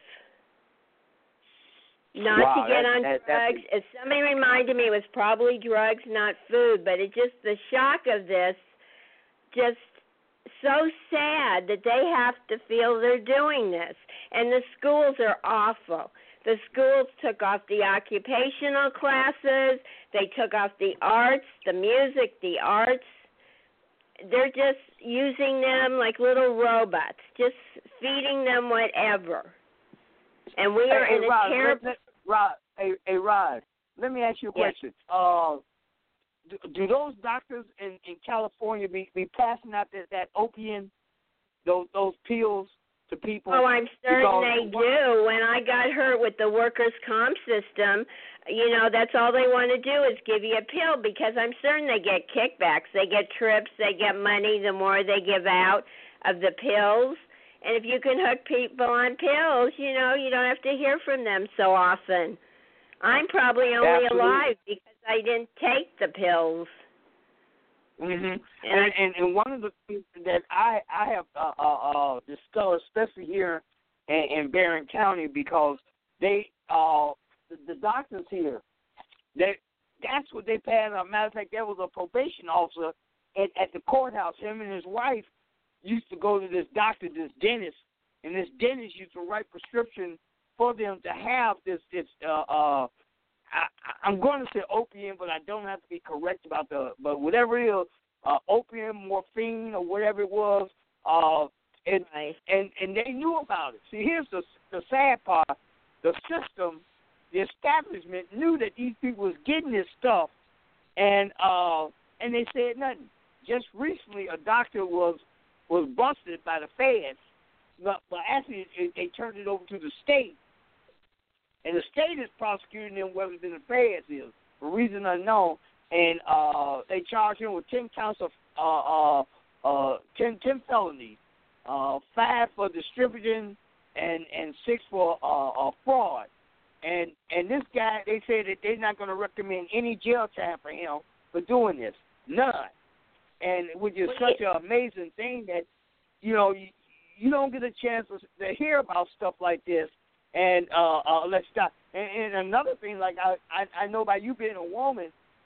Not wow, to get that, on that, drugs. As somebody reminded me, it was probably drugs, not food. But it just, the shock of this, just so sad that they have to feel they're doing this. And the schools are awful. The schools took off the occupational classes. They took off the arts, the music, the arts. They're just using them like little robots, just feeding them whatever. And we are hey, in hey, a Rod, terrible... let, let, Rod, hey, hey, Rod, let me ask you a yes. question. Uh, do, do those doctors in, in California be, be passing out that, that opium, those those pills to people? Oh, I'm certain because, they do. When I got hurt with the workers' comp system, you know, that's all they want to do is give you a pill, because I'm certain they get kickbacks. They get trips. They get money the more they give out of the pills. And if you can hook people on pills, you know, you don't have to hear from them so often. I'm probably only Absolutely. alive because I didn't take the pills. Mhm. And, and and one of the things that I I have uh, uh, uh, discussed, especially here in, in Barron County, because they uh the, the doctors here, that that's what they paid. As a matter of fact, there was a probation officer at, at the courthouse. Him and his wife used to go to this doctor, this dentist, and this dentist used to write prescription for them to have this this uh uh. I, I'm going to say opium, but I don't have to be correct about the, but whatever it is, uh, opium, morphine, or whatever it was, uh, and, right. and and they knew about it. See, here's the the sad part: the system, the establishment knew that these people was getting this stuff, and uh, and they said nothing. Just recently, a doctor was was busted by the feds, but, but actually it, they turned it over to the state, and the state is prosecuting them whether than the feds is for reason unknown, and uh, they charged him with ten counts of uh, uh, uh, ten, ten felonies, uh, five for distributing and and six for uh, uh, fraud. And and this guy, they say that they're not going to recommend any jail time for him for doing this, none. And which is such an amazing thing that, you know, you, you don't get a chance to, to hear about stuff like this. And uh, uh, let's stop. And, and another thing, like I, I, I know by you being a woman,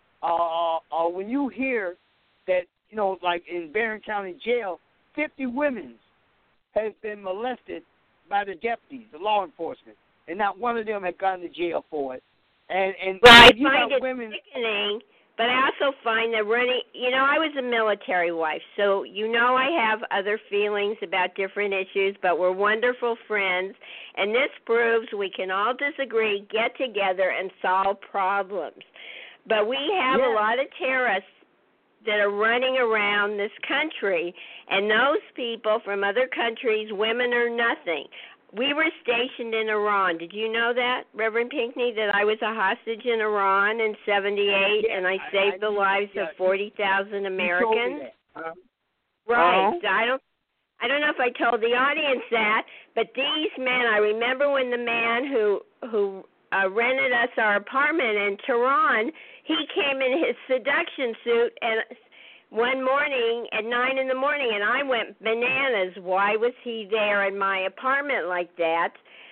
uh, uh, when you hear that, you know, like in Barron County Jail, fifty women has been molested by the deputies, the law enforcement, and not one of them had gone to jail for it. And and well, I you find got it women, sickening. But I also find that running, you know, I was a military wife, so you know I have other feelings about different issues, but we're wonderful friends, and this proves we can all disagree, get together, and solve problems. But we have yeah. a lot of terrorists that are running around this country, and those people from other countries, women are nothing. We were stationed in Iran. Did you know that, Reverend Pinckney, that I was a hostage in Iran in seventy-eight, yeah, and I I, saved I, the lives yeah, of forty thousand Americans? Uh, right. uh-huh. I don't I don't know if I told the audience that, but these men, I remember when the man who who uh, rented us our apartment in Tehran, he came in his seduction suit and one morning at nine in the morning, and I went bananas. Why was he there in my apartment like that?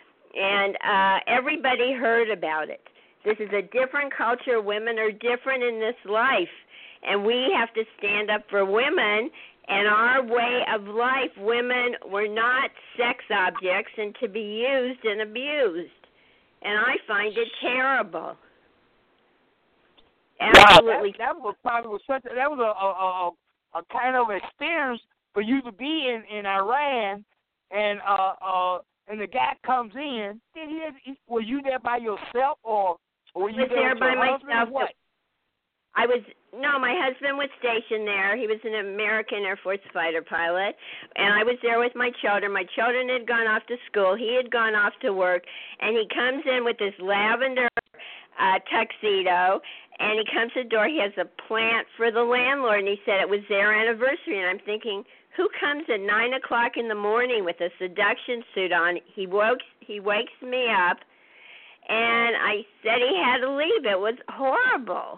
And uh, everybody heard about it. This is a different culture. Women are different in this life, and we have to stand up for women and our way of life. Women were not sex objects and to be used and abused, and I find it terrible. Absolutely. Wow, that, that was probably was such a, that was a, a, a, a kind of experience for you to be in, in Iran, and uh uh and the guy comes in. Did he? Were you there by yourself, or, or were you I was there, there with by your husband, myself. or what? I was no, my husband was stationed there. He was an American Air Force fighter pilot, and I was there with my children. My children had gone off to school. He had gone off to work, and he comes in with this lavender uh, tuxedo. And he comes to the door. He has a plant for the landlord, and he said it was their anniversary. And I'm thinking, who comes at nine o'clock in the morning with a seduction suit on? He woke, he wakes me up, and I said he had to leave. It was horrible.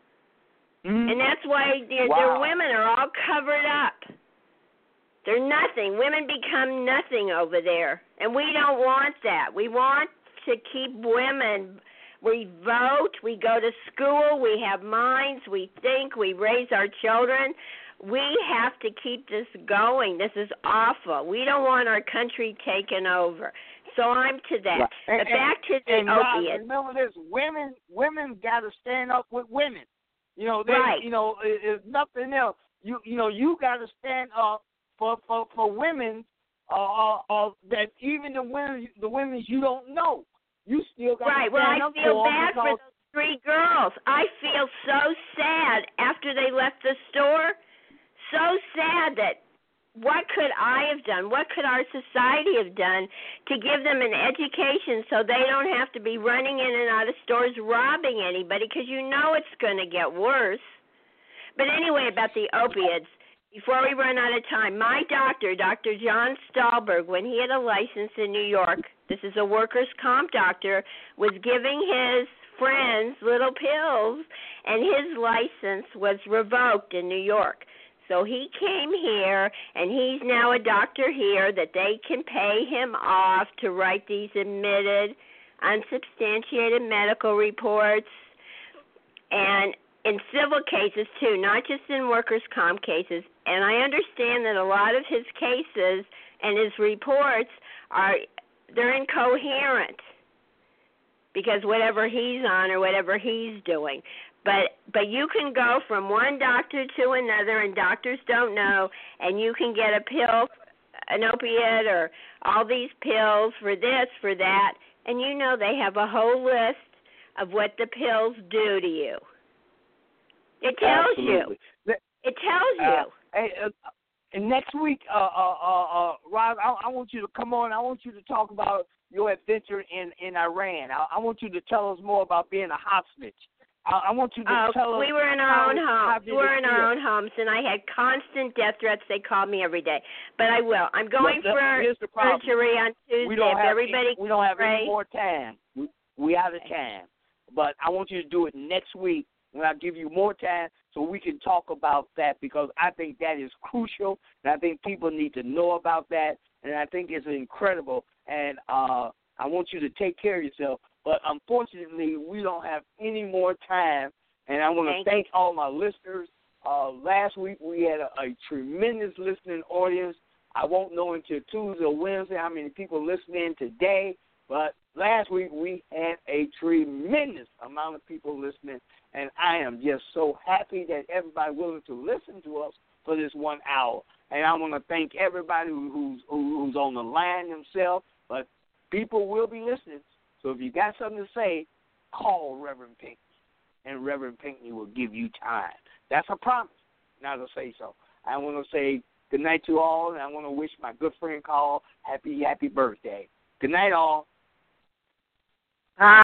Mm-hmm. And that's why their, wow. their women are all covered up. They're nothing. Women become nothing over there, and we don't want that. We want to keep women. We vote, we go to school, we have minds, we think, we raise our children. We have to keep this going. This is awful. We don't want our country taken over. So I'm to that. Right. And, but back to the and opiates. Remember this: women, women got to stand up with women. You know, they, right. you know, if nothing else, you you know, you got to stand up for for for women. Uh, uh, that even the women, the women you don't know. You still got right. to Well, I stand up feel for bad for those three girls. I feel so sad after they left the store. So sad that what could I have done? What could our society have done to give them an education so they don't have to be running in and out of stores robbing anybody? Because you know it's going to get worse. But anyway, about the opiates. Before we run out of time, my doctor, Doctor John Stahlberg, when he had a license in New York, this is a workers' comp doctor, was giving his friends little pills, and his license was revoked in New York. So he came here, and he's now a doctor here that they can pay him off to write these admitted, unsubstantiated medical reports, and in civil cases, too, not just in workers' comp cases. And I understand that a lot of his cases and his reports are, they're incoherent because whatever he's on or whatever he's doing. But but you can go from one doctor to another, and doctors don't know, and you can get a pill, an opiate, or all these pills for this, for that, and you know they have a whole list of what the pills do to you. It tells Absolutely. you. It tells you. Uh, hey, uh, and next week, uh, uh, uh, uh, Rob, I, I want you to come on. I want you to talk about your adventure in, in Iran. I, I want you to tell us more about being a hostage. I, I want you to oh, tell us. We were in our how, own homes. We were in feel. our own homes, and I had constant death threats. They called me every day. But I will. I'm going Look, for here's the problem. surgery on Tuesday. We don't if have everybody any, we don't have pray. any more time. We, we out of time. But I want you to do it next week when I give you more time so we can talk about that, because I think that is crucial, and I think people need to know about that, and I think it's incredible. And uh, I want you to take care of yourself. But unfortunately, we don't have any more time, and I want to thank, thank all my listeners. Uh, last week we had a, a tremendous listening audience. I won't know until Tuesday or Wednesday how many people listening today, but last week we had a tremendous amount of people listening, and I am just so happy that everybody willing to listen to us for this one hour. And I want to thank everybody who, who's, who, who's on the line themselves, but people will be listening. So if you got something to say, call Reverend Pinckney, and Reverend Pinckney will give you time. That's a promise, not to say so. I want to say good night to all, and I want to wish my good friend Carl happy, happy birthday. Good night, all.